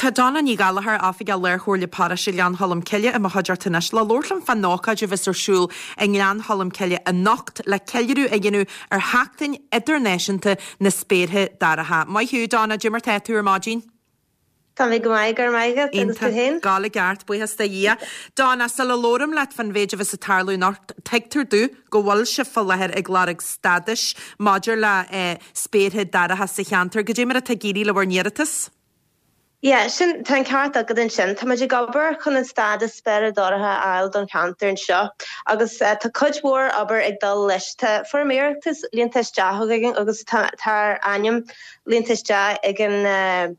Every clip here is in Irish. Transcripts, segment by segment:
Tá Donna ní galahar áfigeal leir chóirla para sé lean hallam ceile a mahajartanas le lortlam fan náca de visarsúl a lean hallam ceile a nocht le ceilirú a gginú ar hatain idirnéisianta na spéirthe daratha. Mai hiú Donna Jimmer Teú Mágin. Tá mé go maigar maigad agus tú hen? Gála geart buchas da dhé. Donna sa le lóram leit fan véidir vis a tarlú nart teictar dú go bhil se fallahir ag glárig stadis Máidir le spéirthe daratha sa cheantar. Go dé mar a tagírí le bharnéiritas? Ja, sin tan carta go den sin, Tá maidir gobar chun an stadis spéire daratha ail don cantar an seo. Agus tá cudmhór aber ag dal leis tá forméirtas líontas deathgin agus tar aim líontas de ag an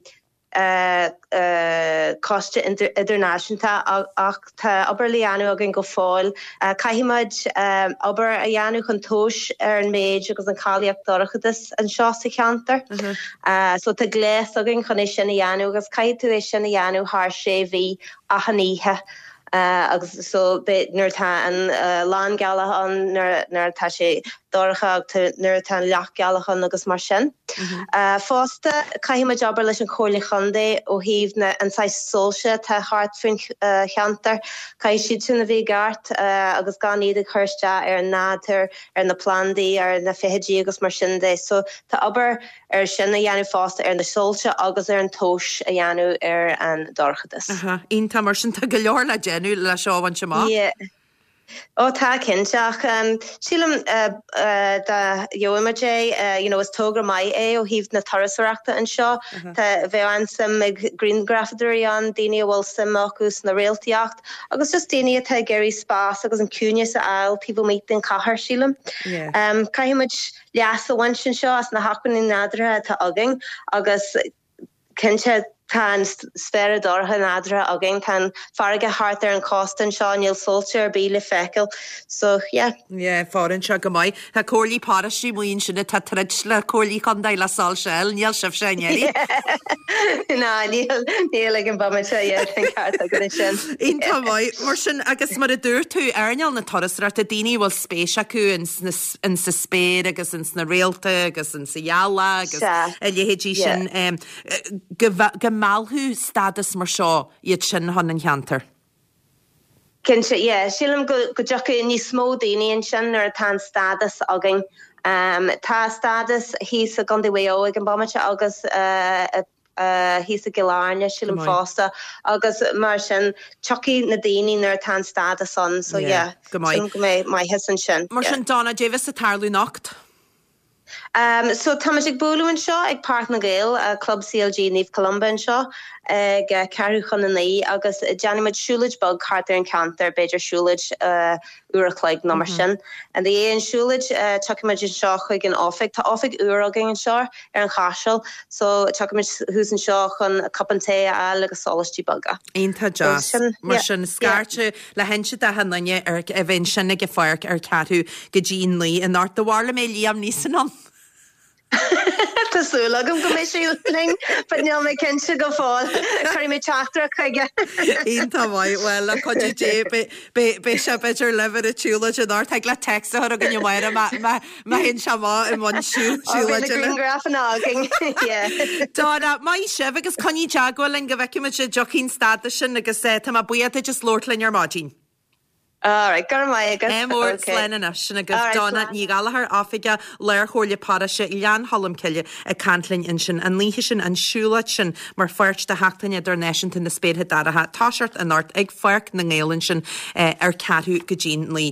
costa internationalta ach tá aber lianú agin go fáil caiimiid aber a dheanú chun tóis ar an méid agus an cáíocht dorachadas an seo sa cheantar. So tá gléas agin chun é sin dheanú agus caiith tú é sin dheanú th sé bhí a haníthe. Agus so nuair tá an lán gealachan nuair tá sé doracha nuair tá leach gealachan agus mar sin. Fásta caiimiid aber leis an chóirla chundé ó híomh an sais sóilse tá hart fin cheantar cai siad túna bhí gart agus gan iad a chuirste ar an nátar ar na plandaí ar na fihidí agus mar sin dé. So tá aber ar sin a dheanú fásta ar na sóilse agus ar an tóis a dheanú ar an dorchadas. Ínta mar sin tá go leor le genú le seohain se má? Ó tá cinseach sílam da joimeé is tógra mai ó híomh na tarasachta an seo Tá bheith an sam ag Green Graffidery an daine bhfuil simachús na réaltaíocht agus just daine tá geirí spás agus an cúne sa ail people meet den cahar sílam. Caiimiid leas a bhain sin seo as na hacan in nádra tá agin agus cinse tan sféra dortha nadra agin tan farige hart ar an costan seo níl solte ar bíle feicil. So, fárin se go mai. Tá córlí parasí muoin sinna tá trid le córlí chundail le sal sell, níl sibh sé néri. Na, níl ag an bamate an carta go sin. Ínta mai, mar sin agus mar a dúr tú airneal na torasrat a daoine bhfuil spéis acu in sa spéir agus in na réalta agus in sa jaala agus a léhédí sin malhu status mar seo iad sin hon an cheantar. Cinse, sílam go deacha ní smó daoine an sin ar tá status agin. Tá status hís a gandí bhéo ag an bamate agus hís a giláne sílam fásta agus mar sin choí na daoine ar tá status an, so go mai hesan sin. Mar sin Donna Davis a tarlú nacht? So Thomas ag búlú an seo ag Páirc na Gael a Club CLG Níomh Columba an seo ag cearú chun na naí agus Janimid siúlaid bag cartar an cantar beidir siúlaid uachleig nómar sin. And the an siúlaid tucimiid an seo chuig an offic, tá offic uagin an seo ar an chaisiil, so tucimiid hús an seo chun cupanté a agus solastí baga. Ínta jazz. Mar sin scarte le hense a hanne ar a bhain sinna go fáirc ar catú go Jean Lee an art bhharla mé líam níos an. Tásúla gom go mééis siúling, pa neal mé cinse go fáil chuir mé teachtra chuige. Ínta bhaid, well, a chuide dé be se beidir lefad a túúla an art ag le text a gan mhaire ma hen se má in bhain siúla. Green Graph an ágin. Dána, mai sibh agus coní teagháil an go bhheice se jochín stada sin agus tá buiad just lortlainn ar mágin. Alright, gar mai agus. Mór slenna sin agus Donna ní galahar áfiige leir chóirla parase lean hallam ceile a cantlinn in sin an líhe sin an siúlaid sin mar fuirt de hatainine idirnéisianta na spéirthe daratha táseart an ort ag fuirc na ngélann sin ar catú go Jean Lee.